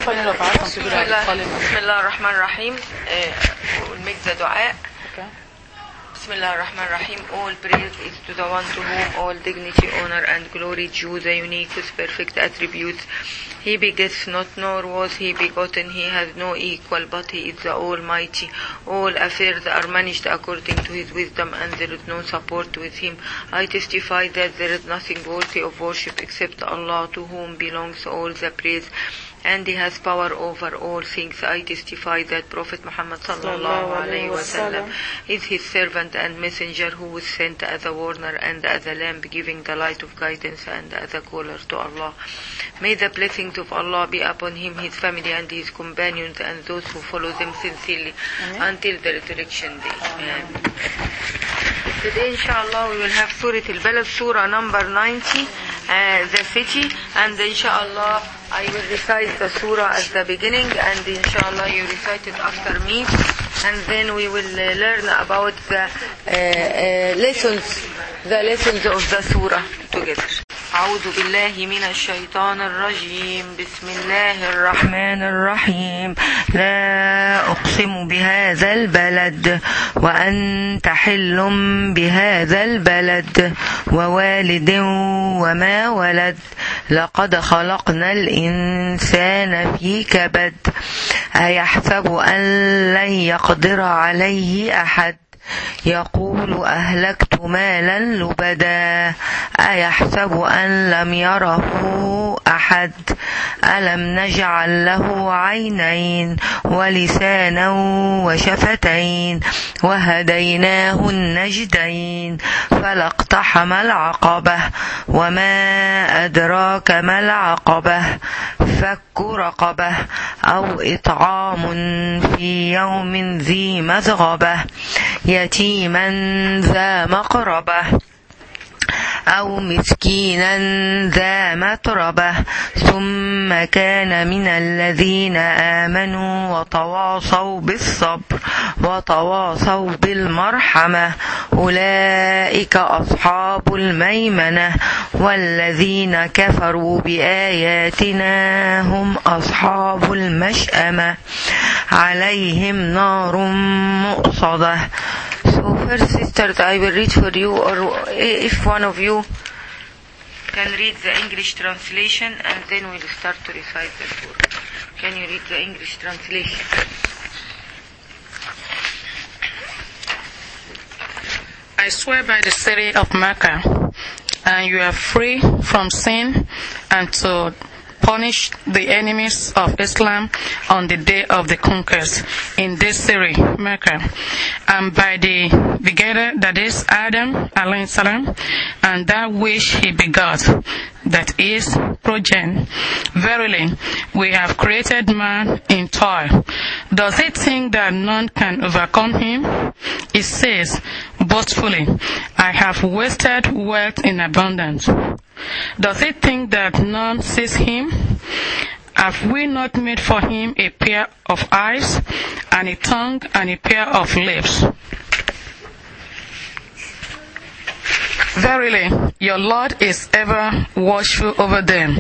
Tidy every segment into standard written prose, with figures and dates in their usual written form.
final of us, some people are calling us. Bismillah ar-Rahman ar-Rahim. We'll make the dua. Okay. Bismillah ar-Rahman ar-Rahim. All praise is to the one to whom all dignity, honor and glory due, the unique with perfect attributes. He begets not, nor was he begotten. He has no equal, but he is the Almighty. All affairs are managed according to his wisdom, and there is no support with him. I testify that there is nothing worthy of worship except Allah, to whom belongs all the praise, and he has power over all things. I testify that Prophet Muhammad sallallahu alaihi wasallam is his servant and messenger, who was sent as a warner and as a lamp, giving the light of guidance and as a caller to Allah. May the blessings of Allah be upon him, his family and his companions, and those who follow them sincerely until the resurrection day. Today inshallah we will have Surah Al-Balad, Surah number 90, the city, and inshallah I will recite the surah at the beginning, and inshallah you recite it after me, and then we will learn about the lessons of the surah together. أعوذ بالله من الشيطان الرجيم. بسم الله الرحمن الرحيم. لا أقسم بهذا البلد وأنت حل بهذا البلد ووالد وما ولد لقد خلقنا الإنسان في كبد أيحسب أن لن يقدر عليه أحد يقول أهلكت مالا لبدا أيحسب أن لم يره أحد ألم نجعل له عينين ولسانا وشفتين وهديناه النجدين فلا اقتحم العقبة وما أدراك ما العقبة فك رقبة أو إطعام في يوم ذي مسغبة يتيما ذا مقربة أو مسكينا ذا متربة ثم كان من الذين آمنوا وتواصوا بالصبر وتواصوا بالمرحمة أولئك أصحاب الميمنة والذين كفروا بآياتنا هم أصحاب المشأمة عليهم نار مؤصدة. So first sisters, I will read for you, or if one of you can read the English translation, and then we'll start to recite the surah. Can you read the English translation? I swear by the city of Mecca, and you are free from sin, and to punish the enemies of Islam on the day of the conquest in this city, Mecca, and by the begetter, that is Adam alayhi salam, and that which he begot, that is progeny. Verily, we have created man in toil. Does he think that none can overcome him? It says boastfully, I have wasted wealth in abundance. Does he think that none sees him? Have we not made for him a pair of eyes, and a tongue, and a pair of lips? Verily, your Lord is ever watchful over them.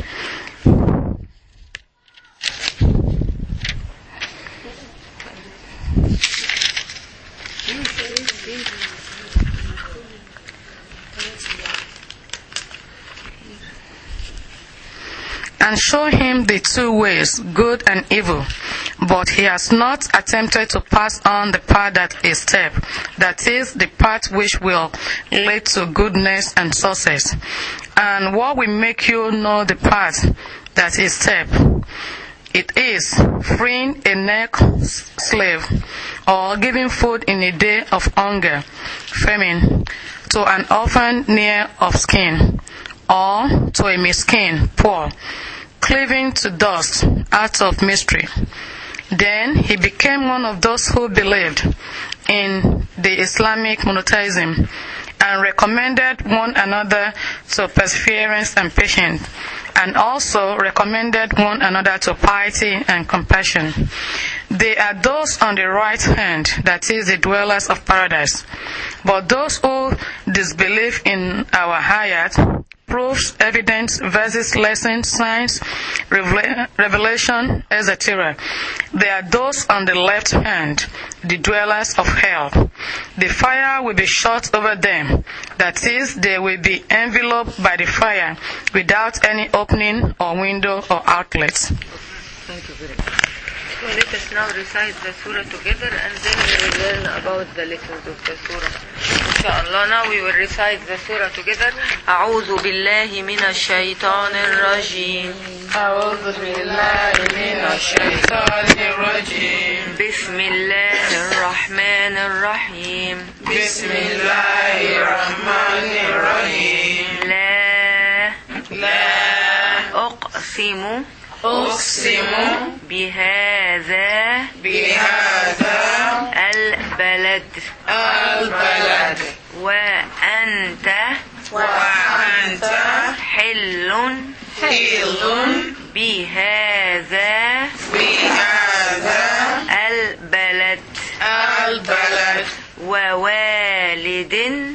And show him the two ways, good and evil. But he has not attempted to pass on the path that is step, that is, the path which will lead to goodness and success. And what will make you know the path that is step? It is freeing a neck slave, or giving food in a day of hunger, famine, to an orphan near of skin, or to a miskin, poor, cleaving to dust out of mystery. Then he became one of those who believed in the Islamic monotheism and recommended one another to perseverance and patience, and also recommended one another to piety and compassion. They are those on the right hand, that is, the dwellers of paradise. But those who disbelieve in our ayat proofs, evidence, verses, lessons, signs, revelation, etc. They are those on the left hand, the dwellers of hell. The fire will be shut over them. That is, they will be enveloped by the fire without any opening or window or outlet. Thank you very much. So let us now recite the surah together and then we will learn about the lessons of the surah. Inshallah, now we will recite the surah together. أعوذ بالله من الشيطان الرجيم. أعوذ بالله من الشيطان الرجيم. بسم الله الرحمن الرحيم. بسم الله الرحمن الرحيم. لا أقسم بهذا البلد وأنت حل بهذا البلد ووالد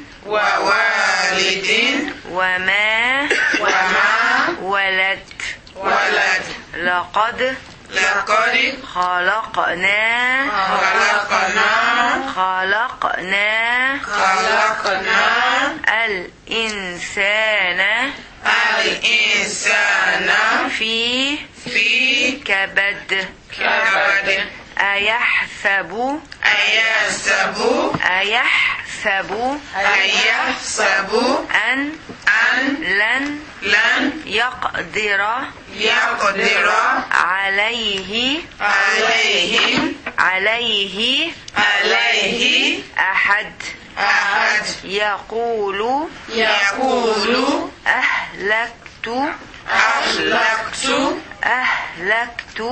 وما ولد لقد خلقنا الإنسان في كبد أيحسب أن لن يقدر عليه أحد يقول أهلكت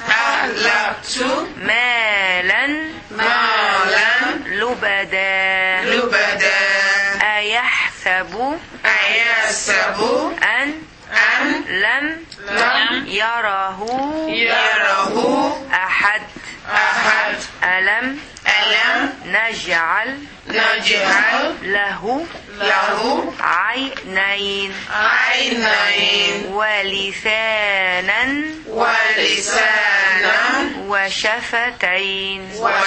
مالا لبدا أيحسب أن لم يره أحد ألم نجعل له عينين ولسانا وشفتين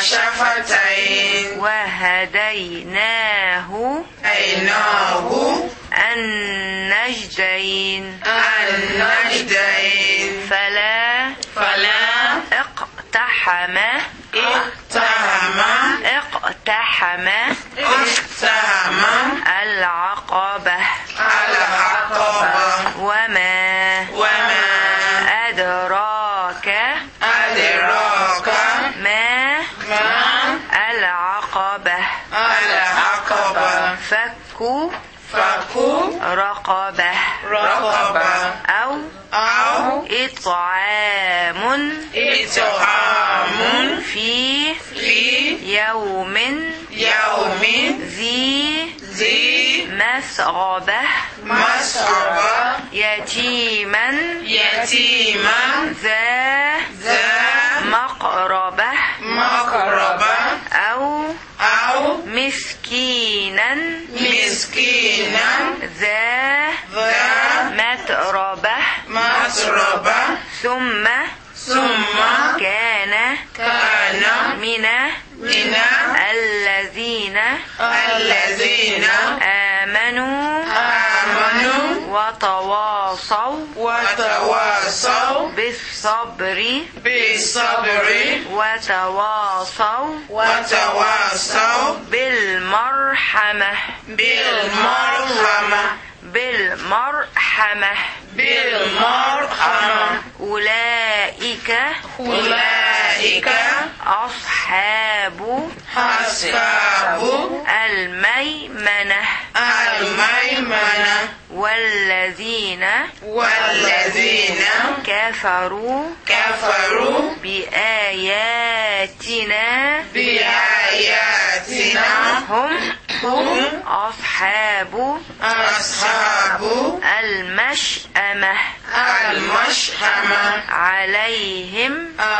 وهديناه النجدين فلا اقتحم العقبة وما أدراك ما العقبة فك رقبة أو إطعام في يوم ذي مسغبة يتيما ذا مقربة أو مسكينا ذا متربة ثم كان من الذين آمنوا وتواصوا بالصبر وتواصوا بالمرحمة أولئك أصحاب الميمنة والذين كفروا بآياتنا هم أصحاب المشأمة عليهم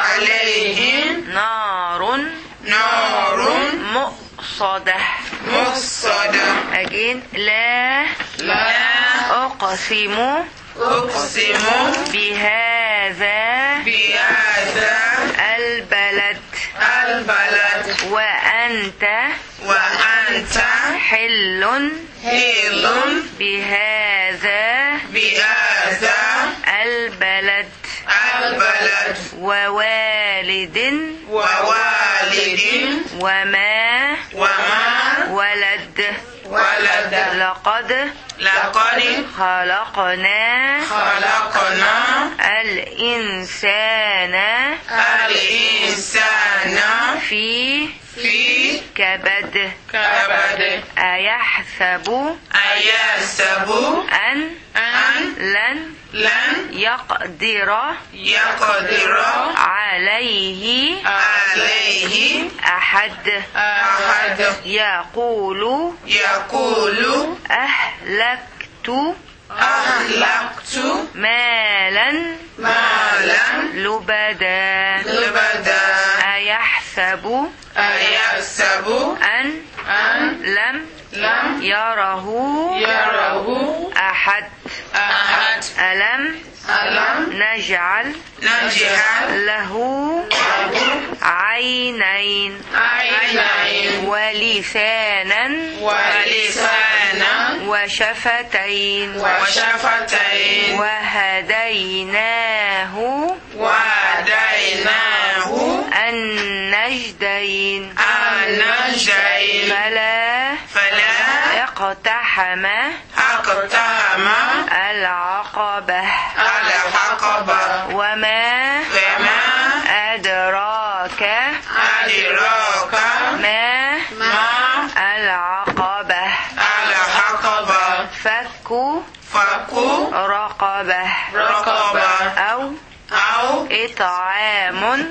نار مؤصدة. Again, لا أقسم بهذا البلد وأنت حل بهذا البلد ووالد وما ولد لقد خلقنا الإنسان في كبد أيحسب أن لن يقدر عليه أحد يقول أهلكت مالا لبدا أيحسب أن لم يره أحد ألم نجعل له عينين ولسانا وشفتين وهديناه النجدين فلا اقتحم العقبة وما أدراك ما العقبة فك رقبة أو إطعام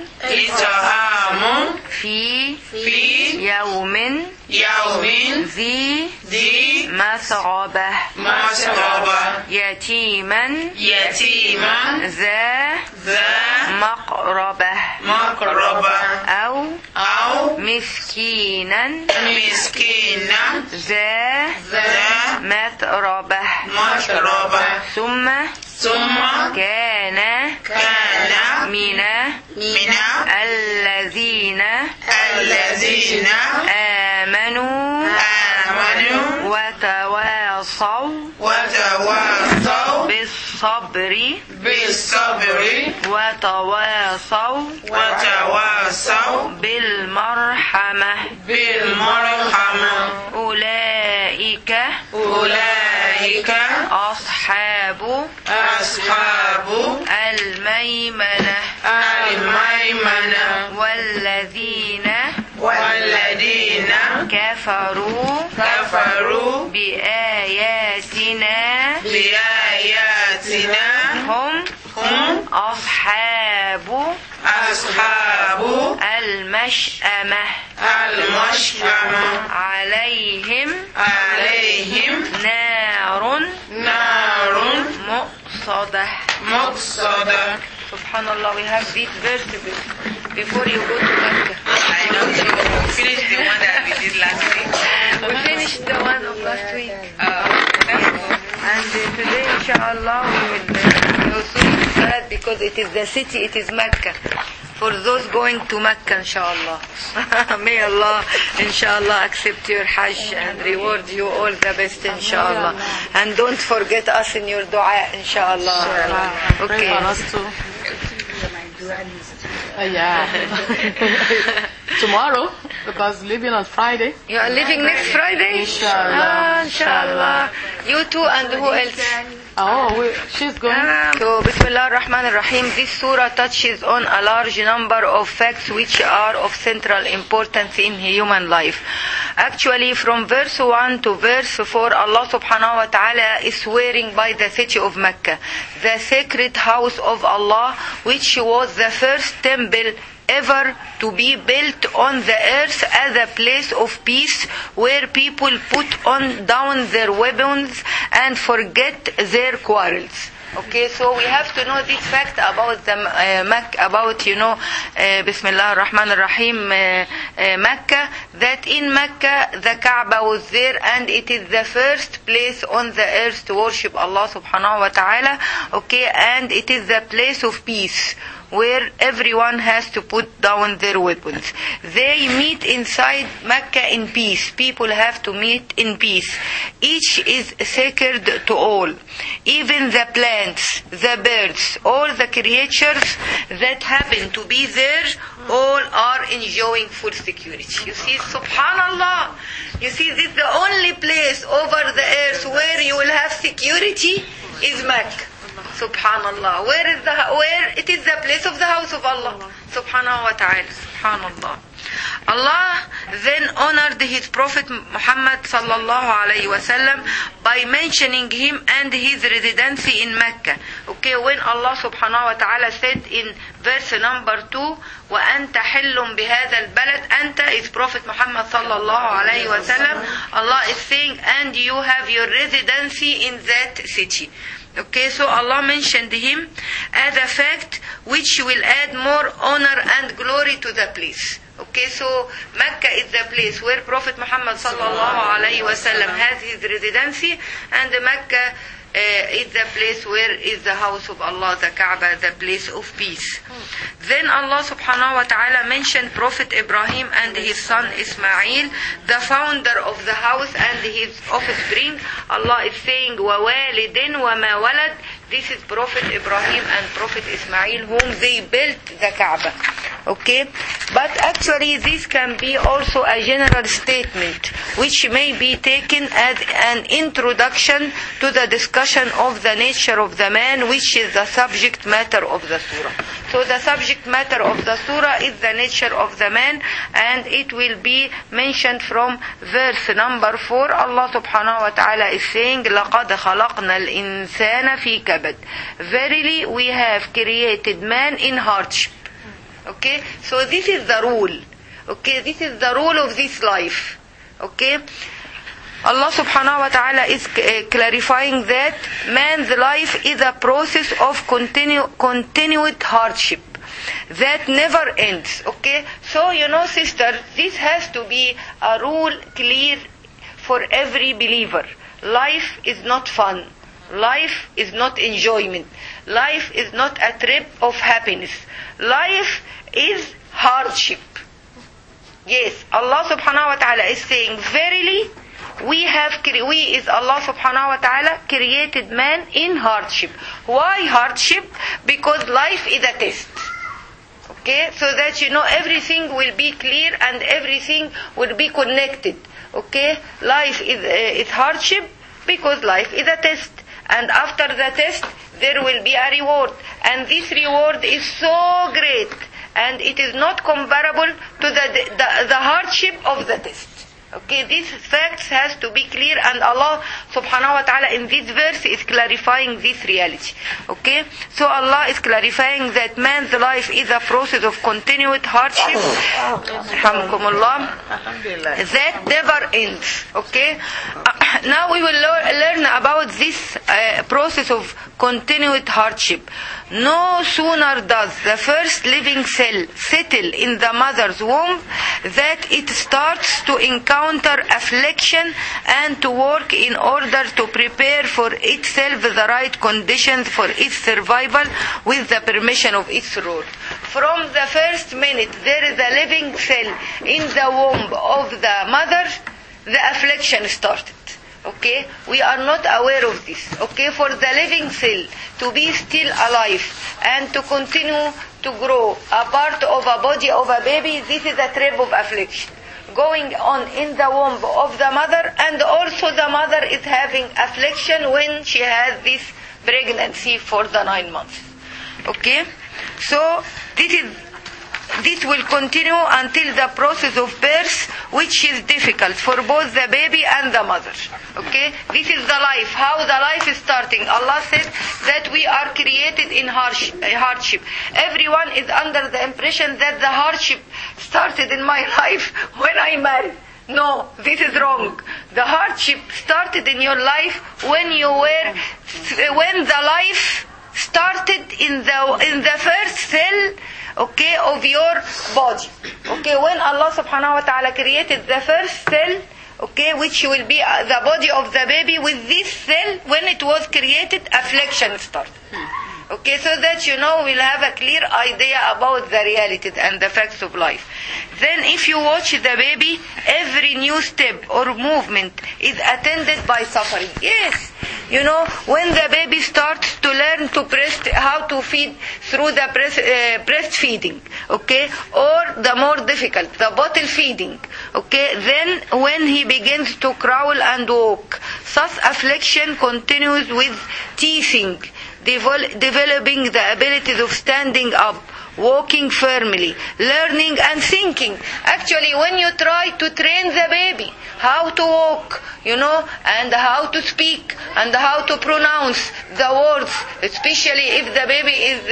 في يوم ذي مسغبة يتيما ذا مقربة أو مسكينا ذا متربة ثم كان من الذين آمنوا وتواصوا بالصبر وتواصوا بالمرحمة أولئك أصحاب الميمنة والذين كفروا بآياتنا هم أصحاب المشأمة عليهم نار مؤصدة. Subhanallah, we have this verse before you go to Mecca. I know you finished the one that we did last week. We finished the one of last week. And today, inshallah, we will also read Salat because it is the city, it is Mecca. For those going to Mecca, inshallah. May Allah, inshallah, accept your Hajj and reward you all the best, inshallah. And don't forget us in your dua, inshallah. Pray for us too. Yeah. Tomorrow, because leaving on Friday. You are leaving next Friday? Inshallah. Inshallah. You too, and who else? She's going. So, Bismillah ar-Rahman ar-Rahim. This surah touches on a large number of facts which are of central importance in human life. Actually, from verse 1 to verse 4, Allah subhanahu wa ta'ala is swearing by the city of Mecca, the sacred house of Allah, which was the first temple ever to be built on the earth as a place of peace where people put down their weapons and forget their quarrels. Okay, so we have to know this fact about the Bismillah ar-Rahman ar-Rahim, Mecca, that in Mecca the Kaaba was there, and it is the first place on the earth to worship Allah subhanahu wa ta'ala, okay, and it is the place of peace, where everyone has to put down their weapons. They meet inside Mecca in peace. People have to meet in peace. Each is sacred to all. Even the plants, the birds, all the creatures that happen to be there, all are enjoying full security. You see, subhanallah. You see, this is the only place over the earth where you will have security is Mecca. Subhanallah. Where it is the place of the house of Allah. Subhanahu wa ta'ala. Subhanallah. Allah then honored his Prophet Muhammad sallallahu alayhi wa sallam by mentioning him and his residency in Mecca. Okay, when Allah subhanahu wa ta'ala said in verse number 2, وَأَنْتَ حِلٌّ بِهَذَا الْبَلَدِ, Anta is Prophet Muhammad sallallahu alayhi wa sallam. Allah is saying, and you have your residency in that city. Okay, so Allah mentioned him as a fact which will add more honor and glory to the place. Okay, so Mecca is the place where Prophet Muhammad sallallahu alayhi wa sallam has his residency, and Mecca is the place where is the house of Allah, the Kaaba, the place of peace. Then Allah subhanahu wa ta'ala mentioned Prophet Ibrahim and his son Ismail, the founder of the house and his offspring. Allah is saying, وَوَالِدٍ وَمَا وَلَدٍ. This is Prophet Ibrahim and Prophet Ismail, whom they built the Kaaba. Okay, but actually this can be also a general statement which may be taken as an introduction to the discussion of the nature of the man, which is the subject matter of the surah. So the subject matter of the surah is the nature of the man, and it will be mentioned from verse number 4. Allah subhanahu wa ta'ala is saying, لَقَدْ خَلَقْنَا الْإِنسَانَ فِي كَبَدٍ. Verily we have created man in hardship. Okay, so this is the rule. Okay, this is the rule of this life. Okay, Allah subhanahu wa ta'ala is clarifying that man's life is a process of continued hardship that never ends. Okay, so sister, this has to be a rule clear for every believer. Life is not fun. Life is not enjoyment. Life is not a trip of happiness. Life is hardship. Yes, Allah subhanahu wa ta'ala is saying, verily, we is Allah subhanahu wa ta'ala created man in hardship. Why hardship? Because life is a test. Okay, so that everything will be clear and everything will be connected. Okay, life is hardship because life is a test. And after the test, there will be a reward. And this reward is so great. And it is not comparable to the hardship of the test. Okay, these facts has to be clear, and Allah subhanahu wa ta'ala in this verse is clarifying this reality. Okay, so Allah is clarifying that man's life is a process of continued hardship that never ends. Okay, now we will learn about this process of continued hardship. No sooner does the first living cell settle in the mother's womb that it starts to encounter affliction and to work in order to prepare for itself the right conditions for its survival with the permission of its Lord. From the first minute there is a living cell in the womb of the mother, the affliction started. Okay, we are not aware of this. Okay, for the living cell to be still alive and to continue to grow a part of a body of a baby, this is a trip of affliction going on in the womb of the mother, and also the mother is having affliction when she has this pregnancy for the 9 months. Okay, so this will continue until the process of birth, which is difficult for both the baby and the mother. Okay, this is the life, how the life is starting. Allah says that we are created in hardship. Everyone is under the impression that the hardship started in my life when I married. No, this is wrong. The hardship started in your life when the life started in the first cell, okay, of your body. Okay, when Allah subhanahu wa ta'ala created the first cell, okay, which will be the body of the baby, with this cell, when it was created, affliction started. Okay, so that we'll have a clear idea about the realities and the facts of life. Then if you watch the baby, every new step or movement is attended by suffering. Yes, when the baby starts to learn how to feed through the breastfeeding, okay, or the more difficult, the bottle feeding, okay, then when he begins to crawl and walk, such affliction continues with teething, developing the abilities of standing up, walking firmly, learning and thinking. Actually, when you try to train the baby how to walk, and how to speak and how to pronounce the words, especially if the baby is,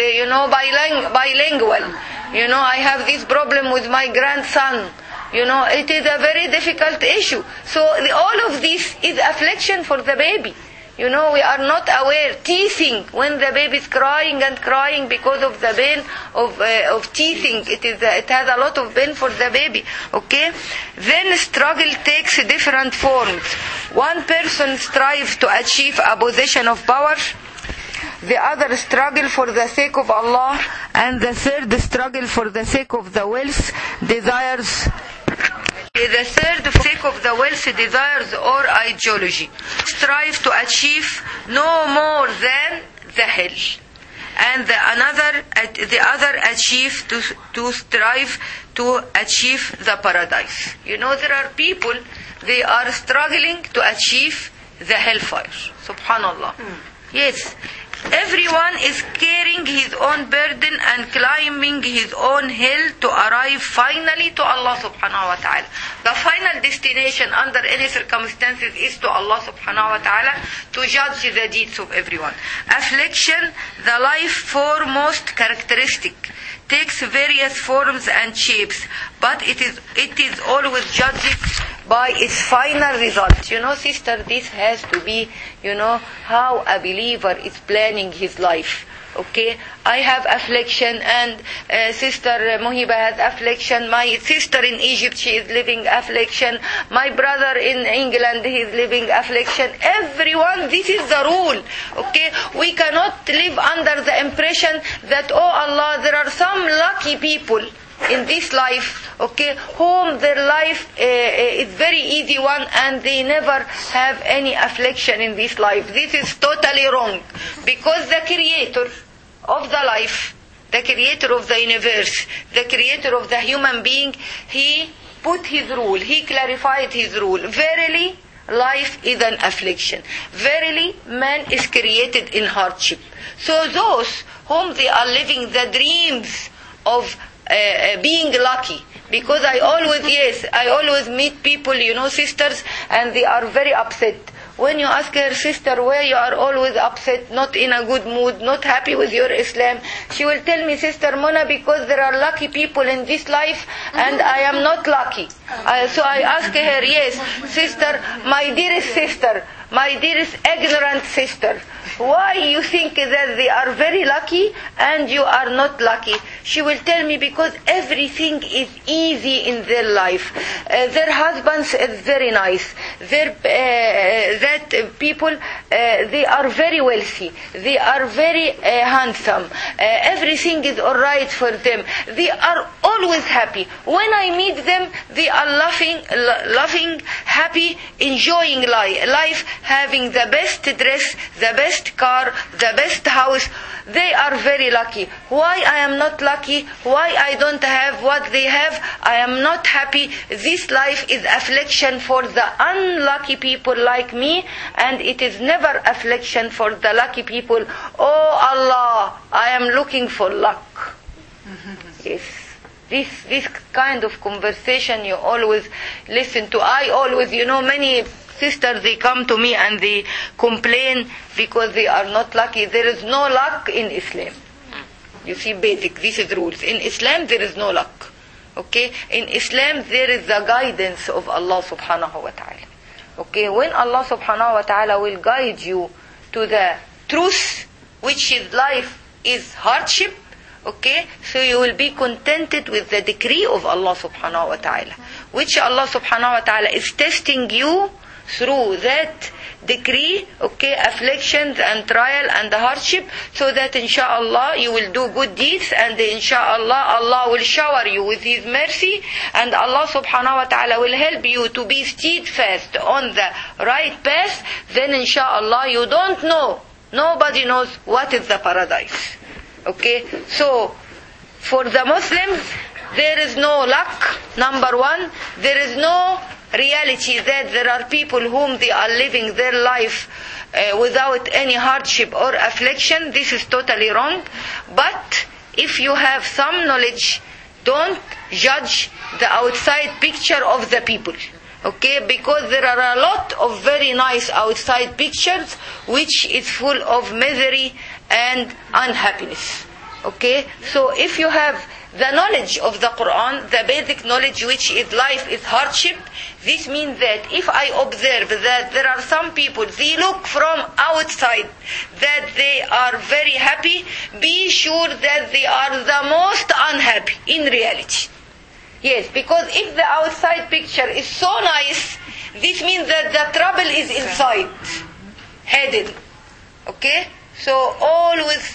bilingual. I have this problem with my grandson. It is a very difficult issue. So all of this is affliction for the baby. We are not aware. Teething, when the baby is crying and crying because of the pain of teething, it has a lot of pain for the baby. Okay? Then struggle takes different forms. One person strives to achieve a position of power. The other struggle for the sake of Allah, and the third struggle for the sake of the wealth, desires. The third sake of the wealth, desires or ideology. Strive to achieve no more than the hell. And the other achieve to strive to achieve the paradise. There are people, they are struggling to achieve the hellfire. Subhanallah. Yes. Everyone is carrying his own burden and climbing his own hill to arrive finally to Allah subhanahu wa ta'ala. The final destination under any circumstances is to Allah subhanahu wa ta'ala, to judge the deeds of everyone. Affliction, the life foremost characteristic, takes various forms and shapes, but it is always judged by its final result. Sister, this has to be, how a believer is planning his life. Okay, I have affliction, and Sister Muhiba has affliction. My sister in Egypt, she is living affliction. My brother in England, he is living affliction. Everyone, this is the rule. Okay, we cannot live under the impression that, oh Allah, there are some lucky people in this life, okay, whom their life is very easy one and they never have any affliction in this life. This is totally wrong, because the creator of the life, the creator of the universe, the creator of the human being, he put his rule, he clarified his rule. Verily, life is an affliction. Verily, man is created in hardship. So those whom they are living the dreams of being lucky, because I always meet people, sisters, and they are very upset. When you ask her, sister, why you are always upset, not in a good mood, not happy with your Islam, she will tell me, Sister Mona, because there are lucky people in this life and I am not lucky. So I ask her, yes, sister, my dearest sister, my dearest ignorant sister, why you think that they are very lucky and you are not lucky? She will tell me, because everything is easy in their life. Their husbands is very nice. That people, they are very wealthy. They are very handsome. Everything is alright for them. They are always happy. When I meet them, they are laughing, happy, enjoying life, having the best dress, the best car, the best house. They are very lucky. Why I am not lucky? Why I don't have what they have? I am not happy. This life is affliction for the unlucky people like me, and it is never affliction for the lucky people. Oh Allah, I am looking for luck. Yes. This kind of conversation you always listen to. I always, many sisters, they come to me and they complain because they are not lucky. There is no luck in Islam. You see, basic, this is rules. In Islam, there is no luck. Okay? In Islam, there is the guidance of Allah subhanahu wa ta'ala. Okay? When Allah subhanahu wa ta'ala will guide you to the truth, which is life is hardship, okay? So you will be contented with the decree of Allah subhanahu wa ta'ala, which Allah subhanahu wa ta'ala is testing you through that decree, okay, afflictions and trial and the hardship, so that inshallah you will do good deeds, and inshallah Allah will shower you with His mercy, and Allah subhanahu wa ta'ala will help you to be steadfast on the right path. Then inshallah you don't know, nobody knows what is the paradise. Okay, so for the Muslims there is no luck, number one. There is no reality that there are people whom they are living their life without any hardship or affliction. This is totally wrong. But if you have some knowledge, don't judge the outside picture of the people. Okay, because there are a lot of very nice outside pictures which is full of misery and unhappiness. Okay, so if you have the knowledge of the Quran, the basic knowledge which is life is hardship, this means that if I observe that there are some people, they look from outside that they are very happy, be sure that they are the most unhappy in reality. Yes, because if the outside picture is so nice, this means that the trouble is inside, hidden. Okay? So always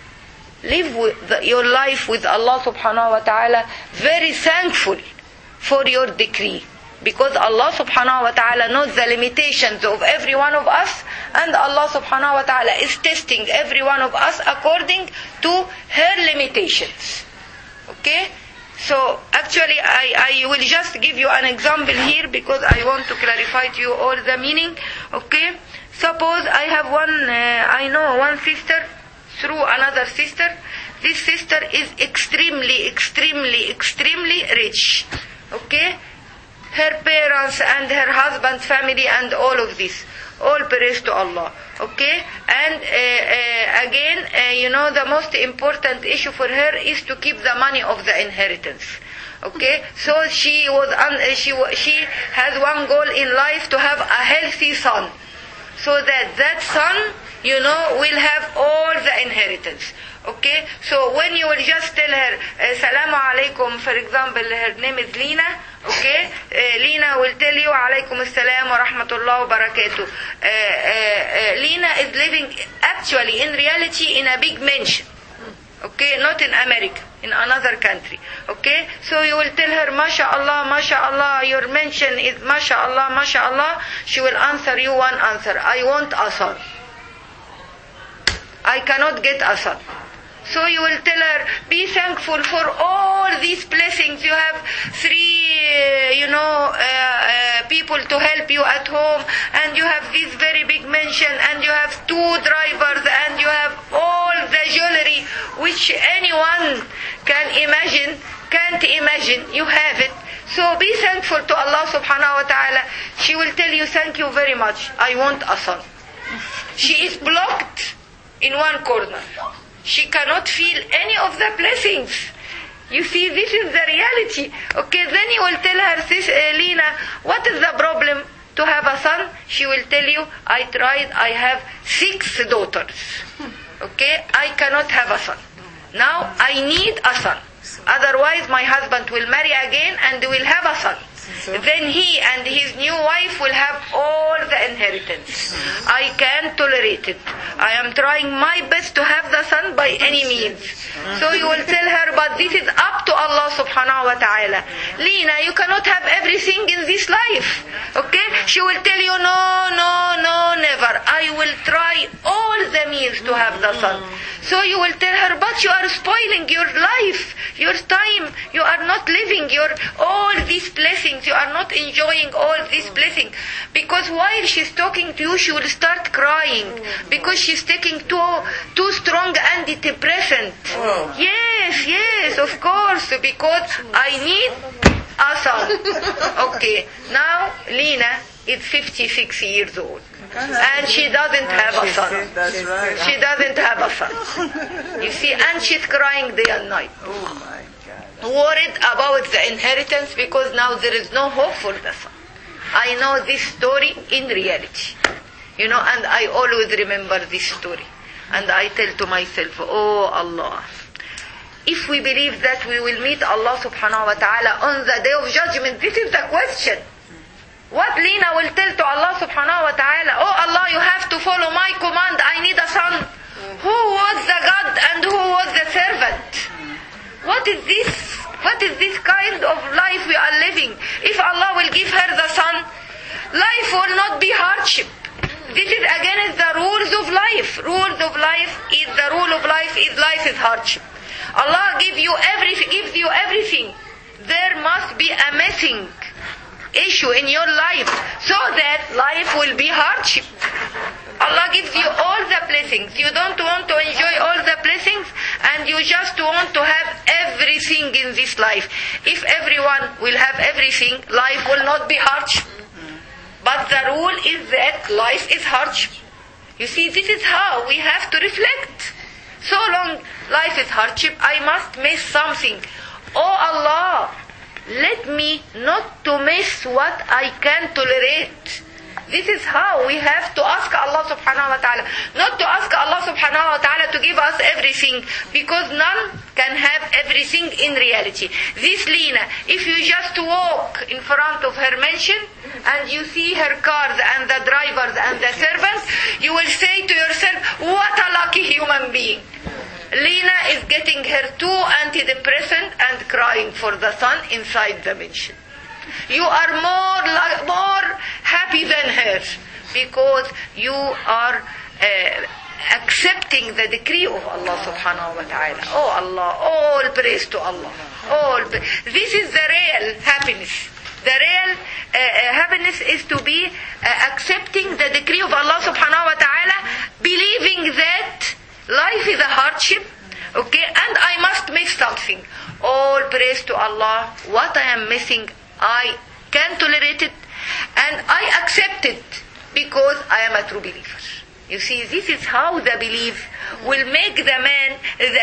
live your life with Allah subhanahu wa ta'ala very thankful for your decree. Because Allah subhanahu wa ta'ala knows the limitations of every one of us, and Allah subhanahu wa ta'ala is testing every one of us according to her limitations. Okay? So actually I will just give you an example here because I want to clarify to you all the meaning. Okay? Suppose I have I know one sister through another sister. This sister is extremely rich. Okay? Her parents and her husband's family and all of this. All praise to Allah. Okay? And again, the most important issue for her is to keep the money of the inheritance. Okay? So she has one goal in life, to have a healthy son. So that son, will have all the inheritance. Okay? So when you will just tell her, Salamu alaikum, for example, her name is Lina. Okay? Lina will tell you, Alaikum assalam wa rahmatullah wa barakatuh. Lina is living actually in reality in a big mansion. Okay? Not in America, in another country. Okay? So you will tell her, MashaAllah, MashaAllah, your mansion is MashaAllah, MashaAllah. She will answer you one answer. I want a son. I cannot get a son. So you will tell her, be thankful for all these blessings. You have 3, people to help you at home, and you have this very big mansion, and you have 2 drivers, and you have all the jewelry which anyone can't imagine. You have it. So be thankful to Allah subhanahu wa ta'ala. She will tell you, thank you very much. I want a son. She is blocked in one corner. She cannot feel any of the blessings. You see, this is the reality. Okay, then you will tell her, Lina, what is the problem to have a son? She will tell you, I tried, I have 6 daughters. Okay, I cannot have a son. Now I need a son. Otherwise my husband will marry again and will have a son. Then he and his new wife will have all the inheritance. I can't tolerate it. I am trying my best to have the son by any means. So you will tell her, but this is up to Allah subhanahu wa ta'ala. Lina, you cannot have everything in this life. Okay? She will tell you, no, never. I will try all the means to have the son. So you will tell her, but you are spoiling your life, your time. You are not living all these blessings. You are not enjoying all these blessings. Because while she's talking to you, she will start crying. Because she's taking too strong antidepressant. Oh. Yes, of course. Because I need a son. Okay. Now, Lina is 56 years old. And she doesn't have a son. That's right. She doesn't have a son. You see, and she's crying day and night. Oh my God. worried about the inheritance because now there is no hope for the son. I know this story in reality. And I always remember this story. And I tell to myself, oh Allah, if we believe that we will meet Allah subhanahu wa ta'ala on the day of judgment, this is the question. What Lina will tell to Allah subhanahu wa ta'ala? Oh Allah, you have to follow my command. I need a son. Who was the God and who was the servant? What is this? What is this kind of life we are living? If Allah will give her the son, life will not be hardship. This is against the rules of life. The rule of life is hardship. Allah gives you everything. There must be a missing issue in your life so that life will be hardship. Allah gives you all the blessings. You don't want to enjoy all the blessings and you just want to have everything in this life. If everyone will have everything, life will not be hardship. But the rule is that life is hardship. You see, this is how we have to reflect. So long life is hardship, I must miss something. Oh Allah, let me not to miss what I can tolerate. This is how we have to ask Allah subhanahu wa ta'ala. Not to ask Allah subhanahu wa ta'ala to give us everything, because none can have everything in reality. This Lina, if you just walk in front of her mansion and you see her cars and the drivers and the servants, you will say to yourself, what a lucky human being. Lina is getting her 2 antidepressant and crying for the son inside the mansion. You are more happy than her because you are accepting the decree of Allah subhanahu wa ta'ala. Oh Allah, all praise to Allah. This is the real happiness. The real happiness is to be accepting the decree of Allah subhanahu wa ta'ala, believing that life is a hardship, okay, and I must miss something. All praise to Allah. What I am missing, I can tolerate it and I accept it because I am a true believer. You see, this is how the belief will make the man,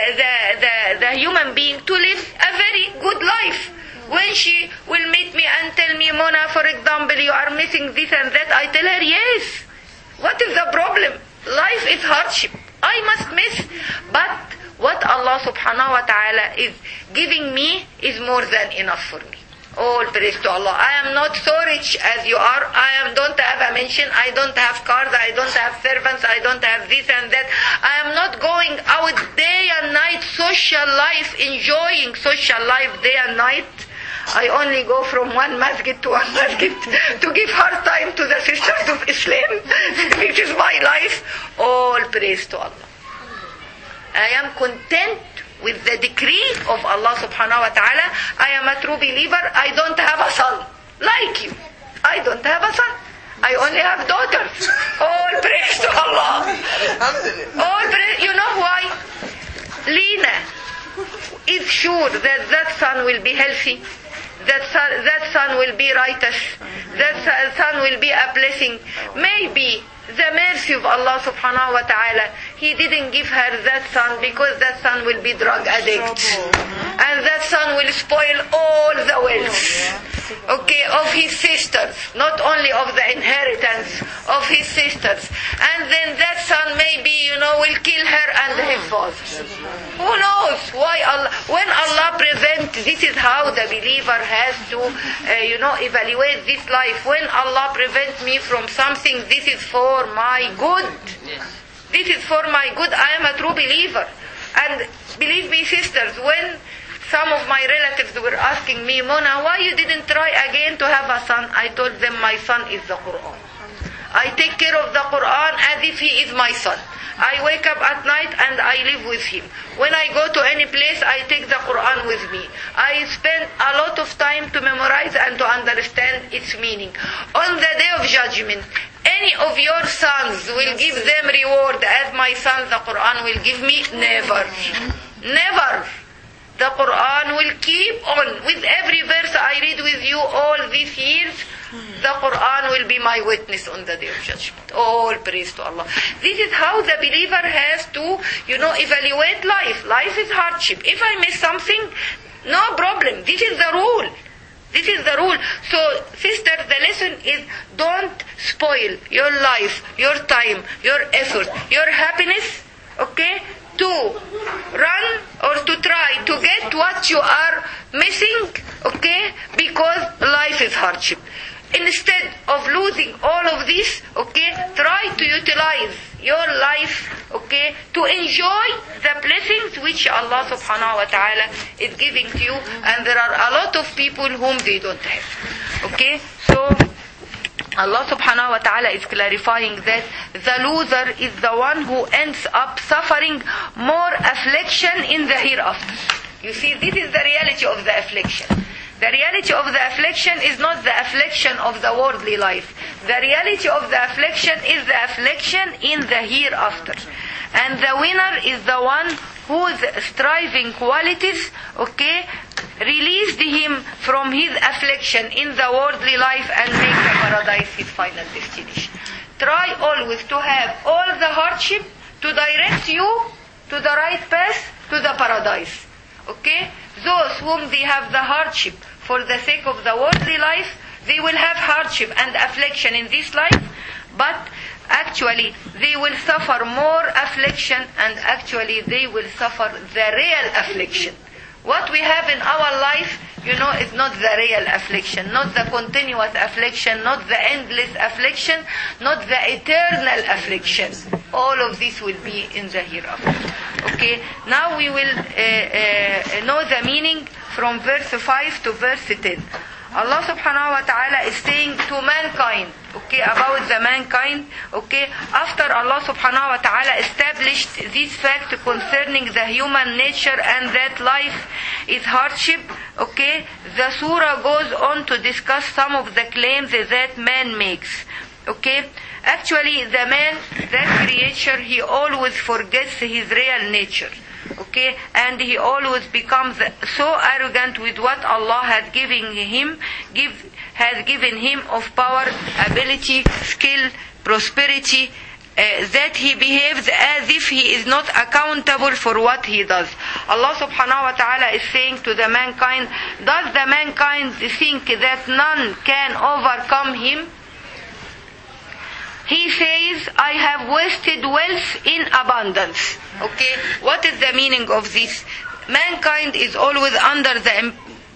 the human being to live a very good life. When she will meet me and tell me, Mona, for example, you are missing this and that, I tell her, yes. What is the problem? Life is hardship. I must miss. But what Allah subhanahu wa ta'ala is giving me is more than enough for me. All praise to Allah. I am not so rich as you are. I don't have a mansion. I don't have cars. I don't have servants. I don't have this and that. I am not going out day and night, social life, enjoying social life day and night. I only go from one masjid to one masjid to give hard time to the sisters of Islam. This is my life. All praise to Allah. I am content with the decree of Allah subhanahu wa ta'ala. I am a true believer. I don't have a son like you. I don't have a son. I only have daughters. All praise to Allah. All praise. You know why? Lina is sure that that son will be healthy. That son will be righteous. That son will be a blessing. Maybe the mercy of Allah subhanahu wa ta'ala, He didn't give her that son because that son will be drug addict. And that son will spoil all the wealth, okay, of his sisters. Not only of the inheritance of his sisters. And then that son maybe, will kill her and his father. Who knows why Allah, when Allah prevents, this is how the believer has to, evaluate this life. When Allah prevents me from something, this is for my good. This is for my good. I am a true believer. And believe me, sisters, when some of my relatives were asking me, Mona, why you didn't try again to have a son? I told them my son is the Quran. I take care of the Quran as if he is my son. I wake up at night and I live with him. When I go to any place, I take the Quran with me. I spend a lot of time to memorize and to understand its meaning. On the day of judgment, any of your sons will give them reward as my son the Quran will give me? Never. Never. The Quran will keep on. With every verse I read with you all these years, the Quran will be my witness on the day of judgment. All praise to Allah. This is how the believer has to, evaluate life. Life is hardship. If I miss something, No problem. This is the rule. This is the rule. So, sister, the lesson is don't spoil your life, your time, your effort, your happiness, okay, to run or to try to get what you are missing, okay, because life is hardship. Instead of losing all of this, okay, try to utilize your life, okay, to enjoy the blessings which Allah subhanahu wa ta'ala is giving to you, and there are a lot of people whom they don't have. Okay, so Allah subhanahu wa ta'ala is clarifying that the loser is the one who ends up suffering more affliction in the hereafter. You see, this is the reality of the affliction. The reality of the affliction is not the affliction of the worldly life. The reality of the affliction is the affliction in the hereafter. And the winner is the one whose striving qualities, okay, released him from his affliction in the worldly life and make the paradise his final destination. Try always to have all the hardship to direct you to the right path, to the paradise. Okay? Those whom they have the hardship for the sake of the worldly life, they will have hardship and affliction in this life, but actually they will suffer more affliction, and actually they will suffer the real affliction. What we have in our life, you know, is not the real affliction, not the continuous affliction, not the endless affliction, not the eternal affliction. All of this will be in the hereafter. Okay, now we will know the meaning from verse 5 to verse 10. Allah subhanahu wa ta'ala is saying to mankind, okay, about the mankind, okay, after Allah subhanahu wa ta'ala established this fact concerning the human nature and that life is hardship, okay, the surah goes on to discuss some of the claims that man makes, okay. Actually, the man, that creature, he always forgets his real nature. Okay, and he always becomes so arrogant with what Allah has given him of power, ability, skill, prosperity, that he behaves as if he is not accountable for what he does. Allah subhanahu wa ta'ala is saying to the mankind, does the mankind think that none can overcome him? He says, I have wasted wealth in abundance. Okay, what is the meaning of this? Mankind is always under the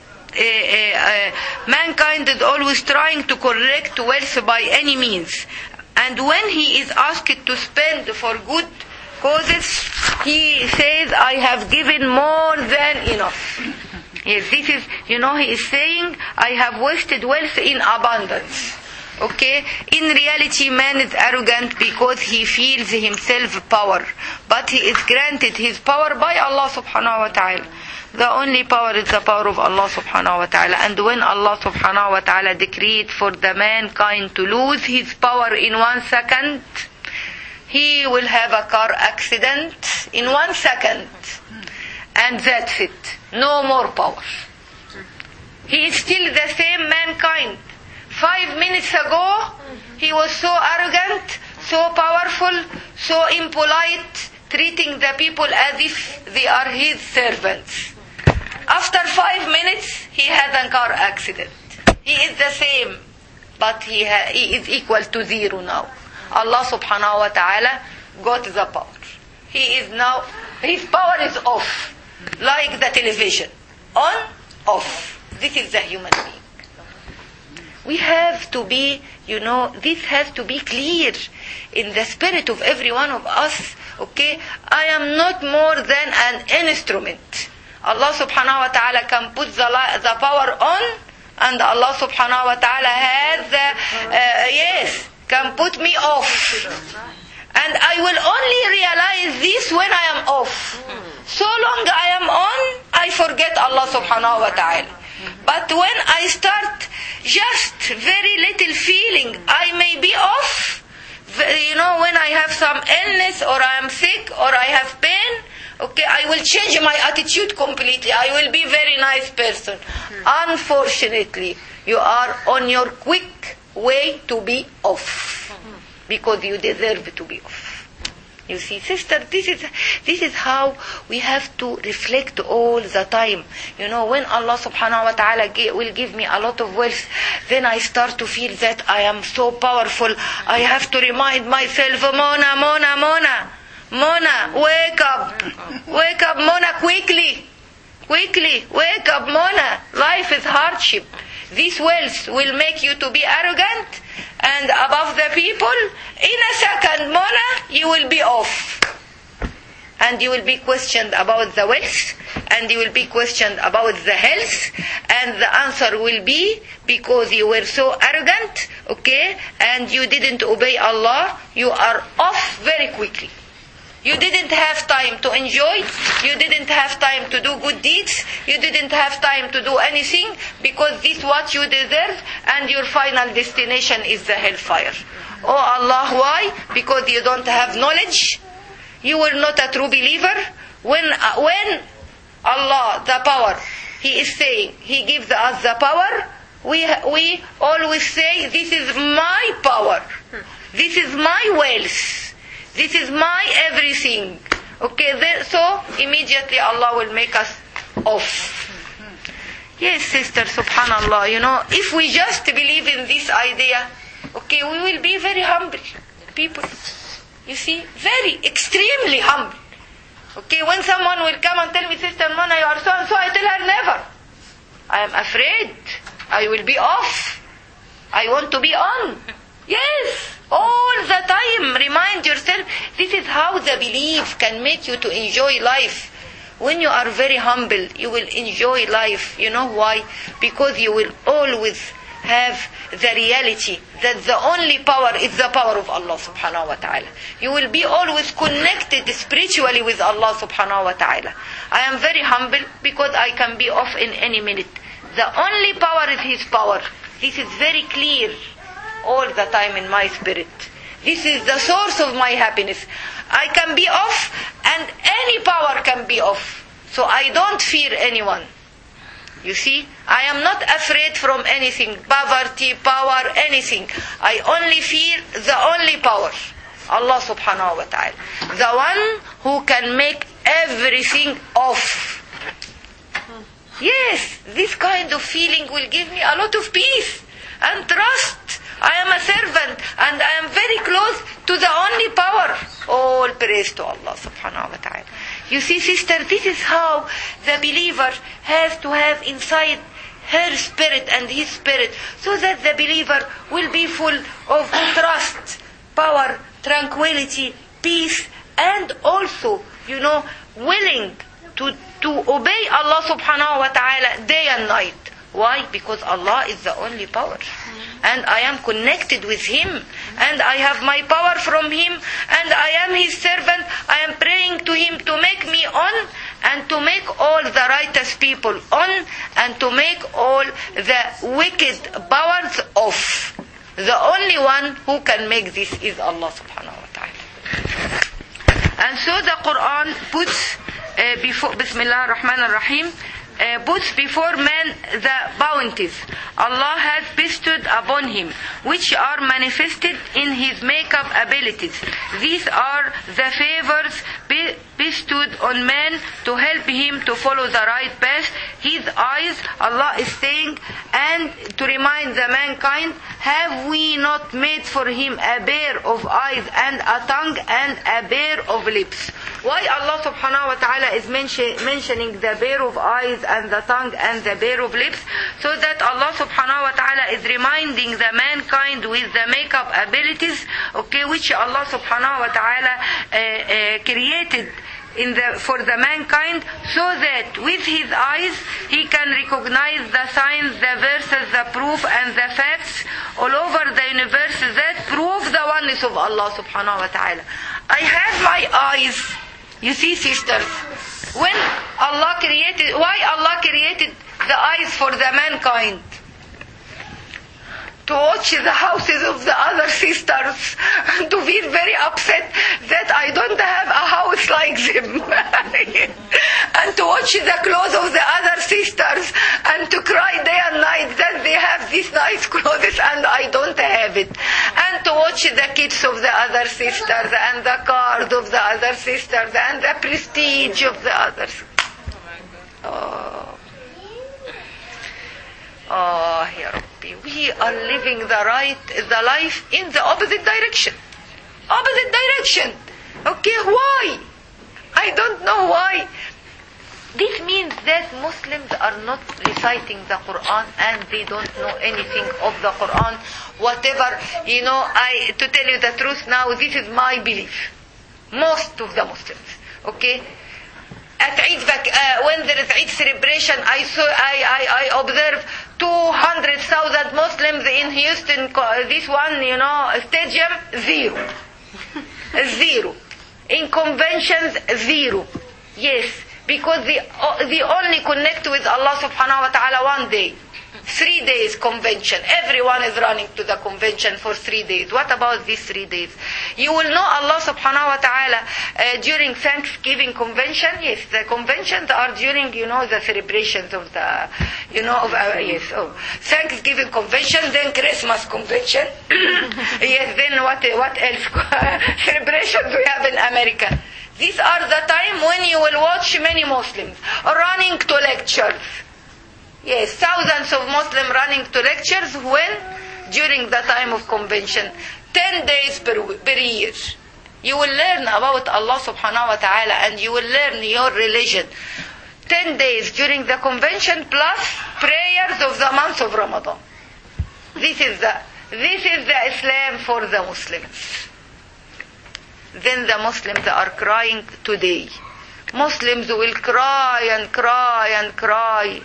mankind is always trying to collect wealth by any means. And when he is asked to spend for good causes, he says, I have given more than enough. Yes, this is, you know, he is saying, I have wasted wealth in abundance. Okay, in reality man is arrogant because he feels himself power, but he is granted his power by Allah subhanahu wa ta'ala. The only power is the power of Allah subhanahu wa ta'ala, and when Allah subhanahu wa ta'ala decreed for the mankind to lose his power in 1 second, he will have a car accident in 1 second, and that's it, no more power. He is still the same mankind. 5 minutes ago, he was so arrogant, so powerful, so impolite, treating the people as if they are his servants. After 5 minutes, he had a car accident. He is the same, but he is equal to zero now. Allah subhanahu wa ta'ala got the power. He is now, his power is off, like the television. On, off. This is the human being. We have to be, you know, this has to be clear in the spirit of every one of us, okay? I am not more than an instrument. Allah subhanahu wa ta'ala can put the power on, and Allah subhanahu wa ta'ala has, can put me off. And I will only realize this when I am off. So long I am on, I forget Allah subhanahu wa ta'ala. But when I start just very little feeling, I may be off, you know, when I have some illness or I am sick or I have pain, okay, I will change my attitude completely. I will be a very nice person. Unfortunately, you are on your quick way to be off, because you deserve to be off. You see, sister, this is how we have to reflect all the time. You know, when Allah subhanahu wa ta'ala will give me a lot of wealth, then I start to feel that I am so powerful. I have to remind myself, Mona, wake up, Mona, quickly, wake up, Mona. Life is hardship. This wealth will make you to be arrogant and above the people. In a second, Mona, you will be off. And you will be questioned about the wealth, and you will be questioned about the health, and the answer will be because you were so arrogant, okay, and you didn't obey Allah, you are off very quickly. You didn't have time to enjoy. You didn't have time to do good deeds. You didn't have time to do anything because this is what you deserve, and your final destination is the hellfire. Oh Allah, why? Because you don't have knowledge. You were not a true believer. When Allah, the power, He is saying, He gives us the power, we always say, this is my power. This is my wealth. This is my everything. Okay, so immediately Allah will make us off. Yes, sister, subhanallah, you know, if we just believe in this idea, okay, we will be very humble people. You see, very, extremely humble. Okay, when someone will come and tell me, Sister Mona, you are so and so, I tell her never. I am afraid. I will be off. I want to be on. Yes, all the time. Remind yourself, this is how the belief can make you to enjoy life. When you are very humble, you will enjoy life. You know why? Because you will always have the reality that the only power is the power of Allah subhanahu wa ta'ala. You will be always connected spiritually with Allah subhanahu wa ta'ala. I am very humble because I can be off in any minute. The only power is His power. This is very clear all the time in my spirit. This is the source of my happiness. I can be off and any power can be off. So I don't fear anyone. You see, I am not afraid from anything, poverty, power, anything. I only fear the only power, Allah subhanahu wa ta'ala. The one who can make everything off. Yes, this kind of feeling will give me a lot of peace and trust. I am a servant and I am very close to the only power. All praise to Allah subhanahu wa ta'ala. You see, sister, this is how the believer has to have inside her spirit and his spirit, so that the believer will be full of trust, power, tranquility, peace, and also, you know, willing to obey Allah subhanahu wa ta'ala day and night. Why? Because Allah is the only power. And I am connected with Him. And I have my power from Him. And I am His servant. I am praying to Him to make me on. And to make all the righteous people on. And to make all the wicked powers off. The only one who can make this is Allah subhanahu wa ta'ala. And so the Quran puts before Bismillah ar-Rahman ar-Rahim, puts before man the bounties Allah has bestowed upon him, which are manifested in his make-up abilities. These are the favors bestowed on man to help him to follow the right path. His eyes, Allah is saying, and to remind the mankind, have we not made for him a pair of eyes and a tongue and a pair of lips? Why Allah subhanahu wa ta'ala is mentioning the pair of eyes and the tongue and the pair of lips? So that Allah subhanahu wa ta'ala is reminding the mankind with the make-up abilities, okay, which Allah subhanahu wa ta'ala created for the mankind, so that with his eyes he can recognize the signs, the verses, the proof and the facts all over the universe that prove the oneness of Allah subhanahu wa ta'ala. I have my eyes. You see, sisters, why Allah created the eyes for the mankind? To watch the houses of the other sisters and to feel very upset that I don't have a house like them. And to watch the clothes of the other sisters and to cry day and night that they have these nice clothes and I don't have it. And to watch the kids of the other sisters and the cars of the other sisters and the prestige of the others. Oh, Ya Rabbi, we are living the life in the opposite direction. Opposite direction. Okay, why? I don't know why. This means that Muslims are not reciting the Quran and they don't know anything of the Quran. Whatever, to tell you the truth now, this is my belief. Most of the Muslims, okay? At Eid, when there is Eid celebration, I observe 200,000 Muslims in Houston, this one, stadium, zero. Zero. In conventions, zero. Yes. Because they only connect with Allah subhanahu wa ta'ala one day. 3 days convention. Everyone is running to the convention for 3 days. What about these 3 days? You will know Allah subhanahu wa ta'ala during Thanksgiving convention. Yes, the conventions are during, the celebrations of the, Thanksgiving convention, then Christmas convention. Yes, then what else? Celebrations we have in America. These are the time when you will watch many Muslims running to lectures. Yes, thousands of Muslims running to lectures when? During the time of convention. 10 days per year. You will learn about Allah subhanahu wa ta'ala and you will learn your religion. 10 days during the convention plus prayers of the month of Ramadan. This is the Islam for the Muslims. Then the Muslims are crying today. Muslims will cry and cry and cry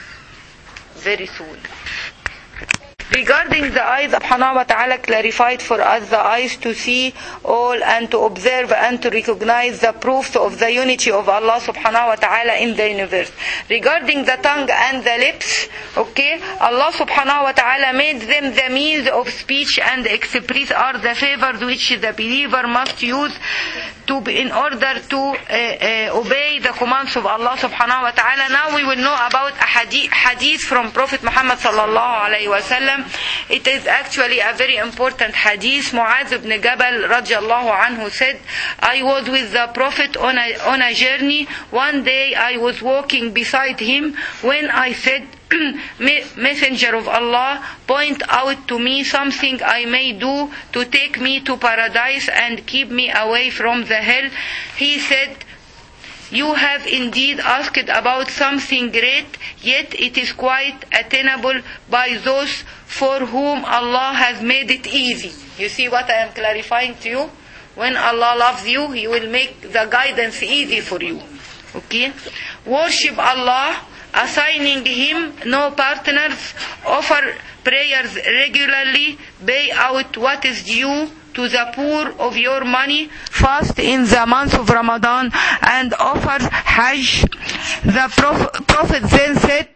very soon. Regarding the eyes, subhanahu wa ta'ala clarified for us the eyes to see all and to observe and to recognize the proofs of the unity of Allah subhanahu wa ta'ala in the universe. Regarding the tongue and the lips, okay, Allah subhanahu wa ta'ala made them the means of speech and express are the favors which the believer must use in order to obey the commands of Allah subhanahu wa ta'ala. Now we will know about a hadith from Prophet Muhammad sallallahu alayhi wa sallam. It is actually a very important hadith. Mu'adh ibn Jabal radiallahu anhu said, I was with the Prophet on a journey. One day I was walking beside him when I said, Messenger of Allah, point out to me something I may do to take me to paradise and keep me away from the hell. He said, you have indeed asked about something great, yet it is quite attainable by those for whom Allah has made it easy. You see what I am clarifying to you? When Allah loves you, He will make the guidance easy for you. Okay? Worship Allah, assigning Him no partners, offer prayers regularly, pay out what is due to the poor of your money, fast in the month of Ramadan, and offer Hajj. The Prophet then said,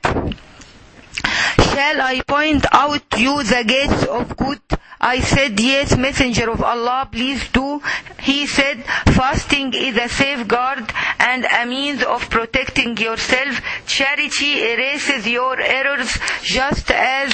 shall I point out to you the gates of good? I said, yes, Messenger of Allah, please do. He said, fasting is a safeguard and a means of protecting yourself. Charity erases your errors just as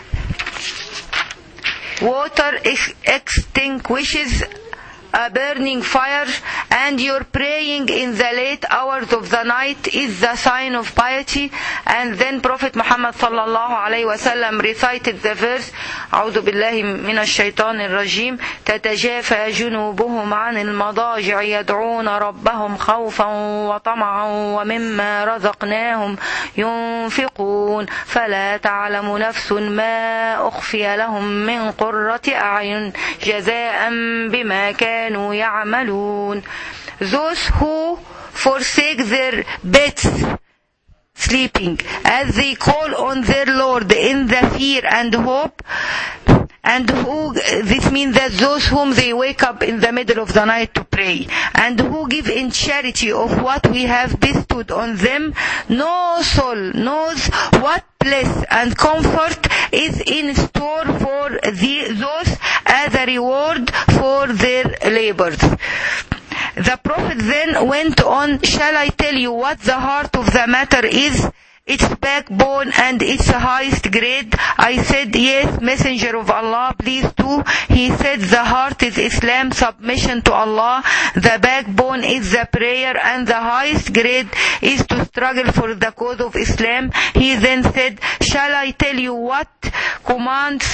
water extinguishes a burning fire, and your praying in the late hours of the night is the sign of piety. And then Prophet Muhammad sallallahu alayhi wa sallam recited the verse, أعوذ بالله من الشيطان الرجيم تتجافى جنوبهم عن المضاجع يدعون ربهم خوفا وطمعا ومما رزقناهم ينفقون فلا تعلم نفس ما أخفي لهم من قرة أعين جزاء بما كانوا يعملون. Those who forsake their beds sleeping as they call on their Lord in the fear and hope, and who, this means that those whom they wake up in the middle of the night to pray, and who give in charity of what we have bestowed on them, no soul knows what bliss and comfort is in store for those as a reward for their labors. The Prophet then went on, shall I tell you what the heart of the matter is? its backbone and its highest grade? I said, yes, Messenger of Allah, please do. He said, the heart is Islam, submission to Allah. The backbone is the prayer, and the highest grade is to struggle for the cause of Islam. He then said, shall I tell you what commands,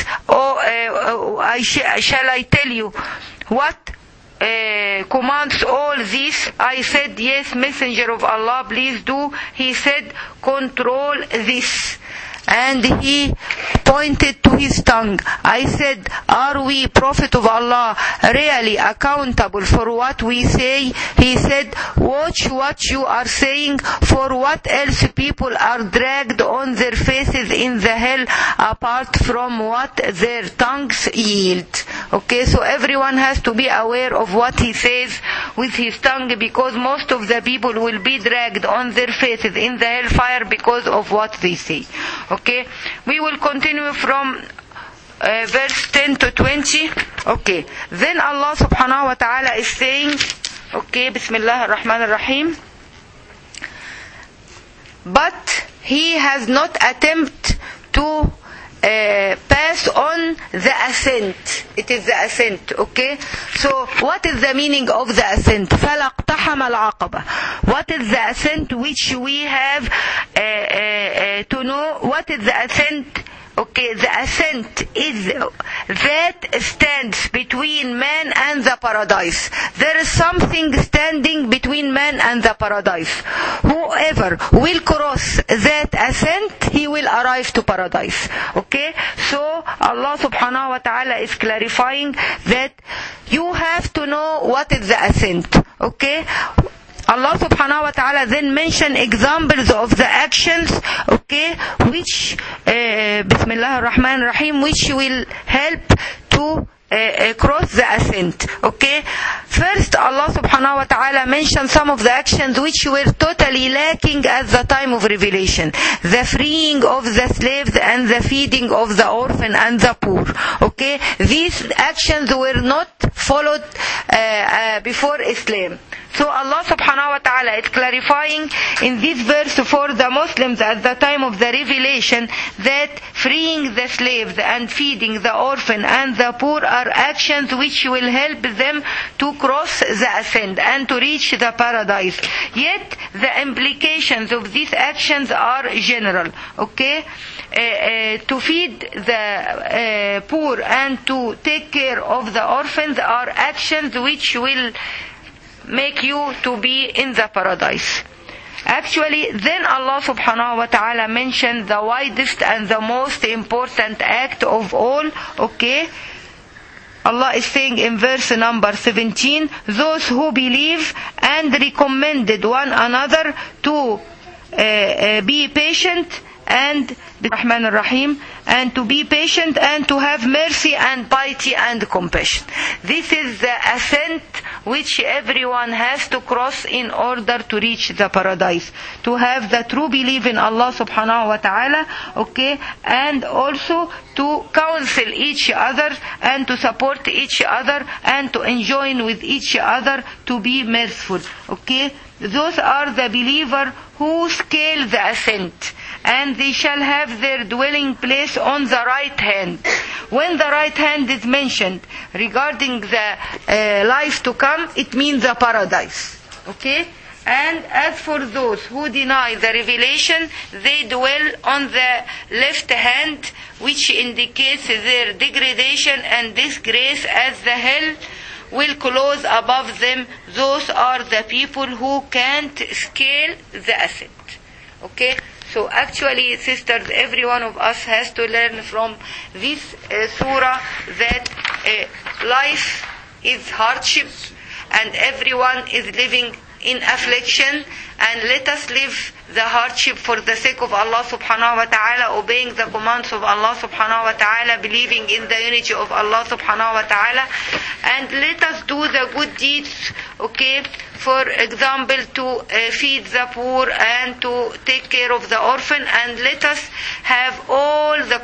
shall I tell you what commands all this? I said, yes, Messenger of Allah, please do. He said, control this. And he pointed to his tongue. I said, are we, Prophet of Allah, really accountable for what we say? He said, watch what you are saying, for what else people are dragged on their faces in the hell apart from what their tongues yield. Okay, so everyone has to be aware of what he says with his tongue, because most of the people will be dragged on their faces in the hellfire because of what they say. Okay, we will continue from verse 10 to 20. Okay, then Allah subhanahu wa ta'ala is saying, okay, Bismillah ar-Rahman ar-Rahim, but he has not attempted to pass on the ascent. It is the ascent. Okay, so what is the meaning of the ascent? فَلَقْتَحَمَ الْعَقَبَةِ. What is the ascent which we have to know? What is the ascent? Okay, the ascent is that stands between man and the paradise. There is something standing between man and the paradise. Whoever will cross that ascent, he will arrive to paradise. Okay, so Allah subhanahu wa ta'ala is clarifying that you have to know what is the ascent. Okay, Allah subhanahu wa ta'ala then mention examples of the actions, okay, which, Bismillah ar-Rahman ar-Rahim, which will help to cross the ascent. Okay, first Allah subhanahu wa ta'ala mentioned some of the actions which were totally lacking at the time of revelation: the freeing of the slaves and the feeding of the orphan and the poor. Okay, these actions were not followed before Islam. So Allah subhanahu wa ta'ala is clarifying in this verse for the Muslims at the time of the revelation that freeing the slaves and feeding the orphan and the poor are actions which will help them to cross the ascent and to reach the paradise. Yet the implications of these actions are general. Okay, to feed the poor and to take care of the orphans are actions which will make you to be in the paradise. Actually, then Allah subhanahu wa ta'ala mentioned the widest and the most important act of all. Okay, Allah is saying in verse number 17, those who believe and recommended one another to be patient and Rahman ar-Rahim, and to be patient and to have mercy and piety and compassion. This is the ascent which everyone has to cross in order to reach the paradise, to have the true belief in Allah subhanahu wa ta'ala. Okay, and also to counsel each other and to support each other and to enjoin with each other, to be merciful. Okay, those are the believers who scale the ascent, and they shall have their dwelling place on the right hand. When the right hand is mentioned regarding the life to come, it means the paradise. Okay, and as for those who deny the revelation, they dwell on the left hand, which indicates their degradation and disgrace, as the hell will close above them. Those are the people who can't scale the ascent. Okay, so actually, sisters, every one of us has to learn from this surah that life is hardship and everyone is living in affliction, and let us live the hardship for the sake of Allah subhanahu wa ta'ala, obeying the commands of Allah subhanahu wa ta'ala, believing in the unity of Allah subhanahu wa ta'ala, and let us do the good deeds. Okay, for example, to feed the poor and to take care of the orphan, and let us have all the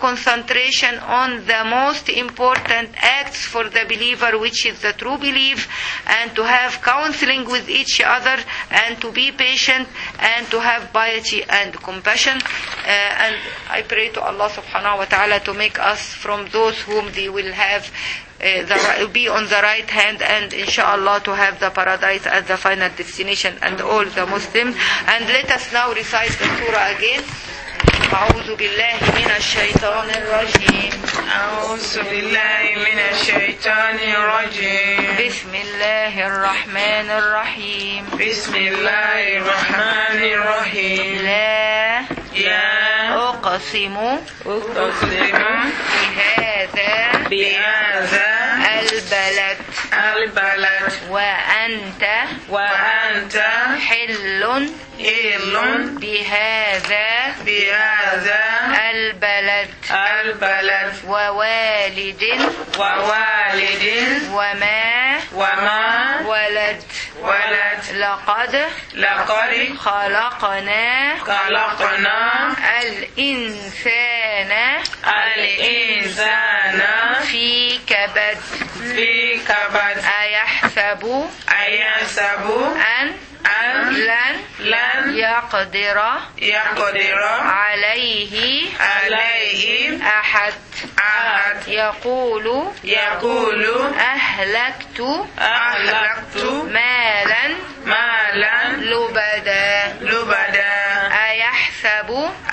concentration on the most important acts for the believer, which is the true belief, and to have counseling with each other, and to be patient, and to have piety and compassion. And I pray to Allah subhanahu wa ta'ala to make us from those whom they will have be on the right hand, and inshallah to have the paradise as the final destination, and all the Muslims. And let us now recite the surah again. أعوذ بالله من الشيطان الرجيم. أعوذ بالله من الشيطان الرجيم. بسم الله الرحمن الرحيم. بسم الله الرحمن الرحيم. لا أقسم بهذا البلد وأنت حل بهذا البلد ووالد وما ولد لقد خلقنا الإنسان في كبد أيحسب أن لن يقدر عليه أحد يقول أهلكت مالا لبدا أيحسب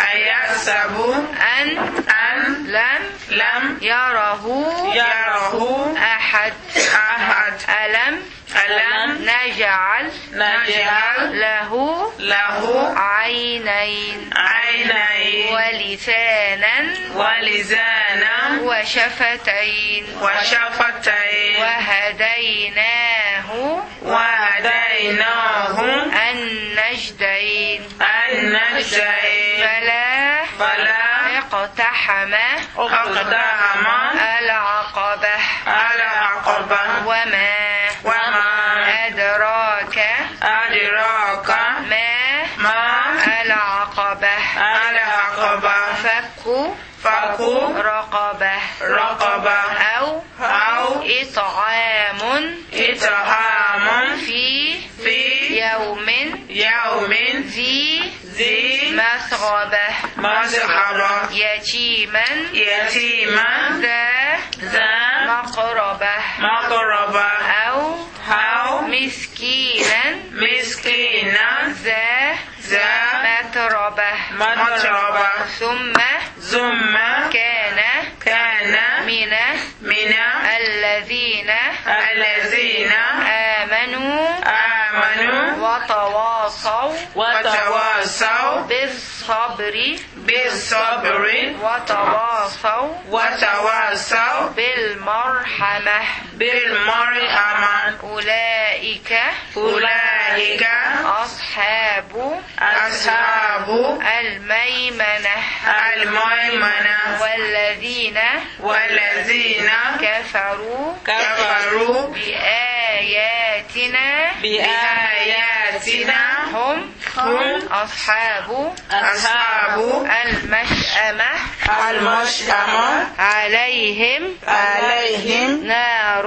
أن لم يره أحد ألم نجعل له عينين ولسانا وشفتين وهديناه النجدين فلا اقتحم العقبة وما أدراك ما العقبة فك رقبة أو إطعام في يوم ذي مسغبة يتيما ذا مقربة أو مسكينا ذا متربة ثم كان من الذين آمنوا وتواصوا بالصبر وتواصوا بالمرحمة أولئك أصحاب الميمنة والذين كفروا بآياتنا هم أصحاب المشأمة عليهم نار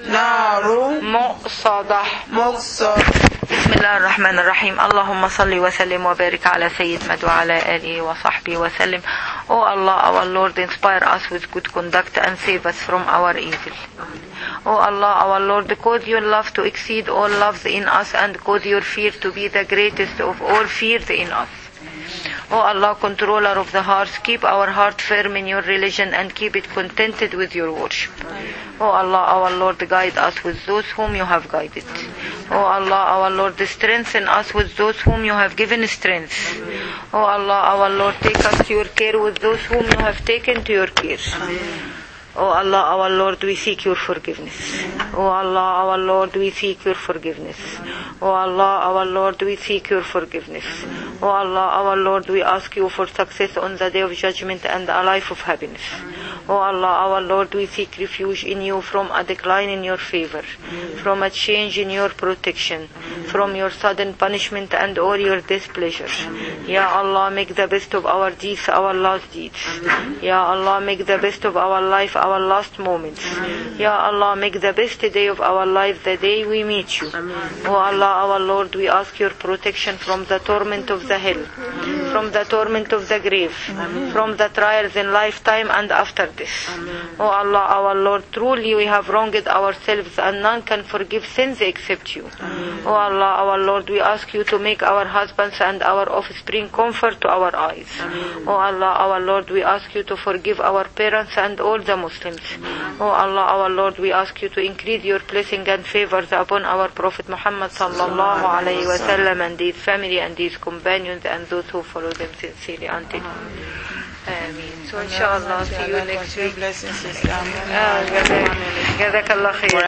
مؤصدة. بسم الله الرحمن الرحيم. اللهم صل وسلم وبارك على سيدنا وعلى آله وصحبه وسلم. O Allah, our Lord, inspire us with good conduct and save us from our evil. O Allah, our Lord, because you love to exceed all loves in us, and cause your fear to be the greatest of all fears in us. O Allah, controller of the hearts, keep our heart firm in your religion and keep it contented with your worship. O Allah, our Lord, guide us with those whom you have guided. O Allah, our Lord, strengthen us with those whom you have given strength. O Allah, our Lord, take us to your care with those whom you have taken to your care. O Allah, our Lord, we seek your forgiveness. O Allah, our Lord, we seek your forgiveness. O Allah, our Lord, we seek your forgiveness. O Allah, our Lord, we ask you for success on the day of judgment and a life of happiness. O Allah, our Lord, we seek refuge in you from a decline in your favor, from a change in your protection, from your sudden punishment and all your displeasure. Ya Allah, make the best of our deeds our last deeds. Ya Allah, make the best of our life our last moments. Ya Allah, make the best day of our life the day we meet you. O Allah, our Lord, we ask your protection from the torment of the hell, from the torment of the grave, from the trials in lifetime and after this. O Allah, our Lord, truly we have wronged ourselves and none can forgive sins except you. O Allah, our Lord, we ask you to make our husbands and our offspring comfort to our eyes. O Allah, our Lord, we ask you to forgive our parents and all the Muslims. O Allah, our Lord, we ask you to increase your blessing and favors upon our Prophet Muhammad sallallahu alayhi wa sallam and his family and his companions and those who follow them sincerely until Ameen. So inshallah, see you next week. Blessings, Sister. Jazakallah khair.